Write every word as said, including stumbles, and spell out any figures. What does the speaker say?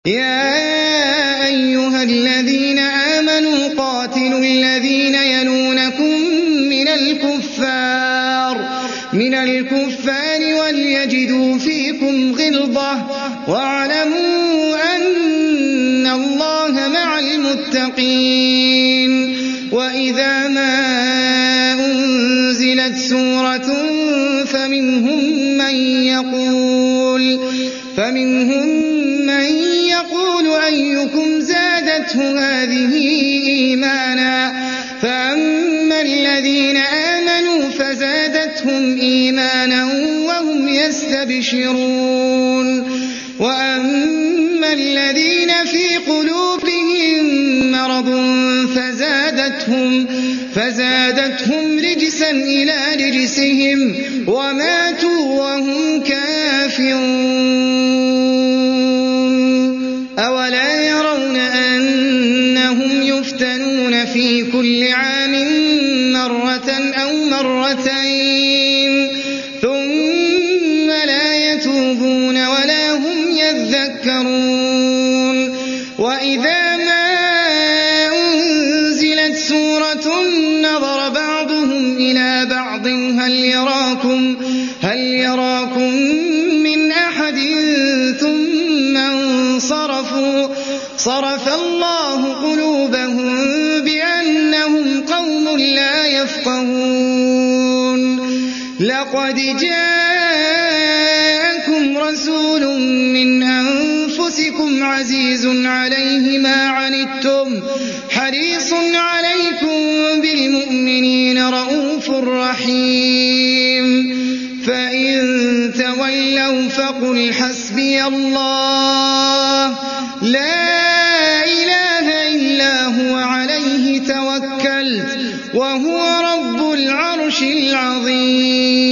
يا أيها الذين آمنوا قاتلوا الذين يلونكم من الكفار من الكفار وليجدوا فيكم غلظة واعلموا أن الله مع المتقين. وإذا ما أنزلت سورة فمنهم من يقول فمنهم من يقول أيكم زادته هذه إيمانا فأما الذين آمنوا فزادتهم إيمانا وهم يستبشرون وأما الذين في قلوبهم مرض فزادتهم فزادتهم رجسا إلى رجسهم وماتوا وهم كافرون. أولا يرون أنهم يفتنون في كل عام مرة أو مرتين ثم لا يتوبون ولا هم يذكرون. وإذا ما أنزلت سورة نظر بعضهم إلى بعض هل يراكم هل يراكم من أحد ثم انصرفوا صرف الله قلوبهم بأنهم قوم لا يفقهون. لقد جاءكم رسول من أنفسكم عزيز عليه ما عنتم حريص عليكم بالمؤمنين رءوف رحيم. فإن تولوا فقل حسبي الله لا إله إلا هو عليه توكلت وهو رب العرش العظيم.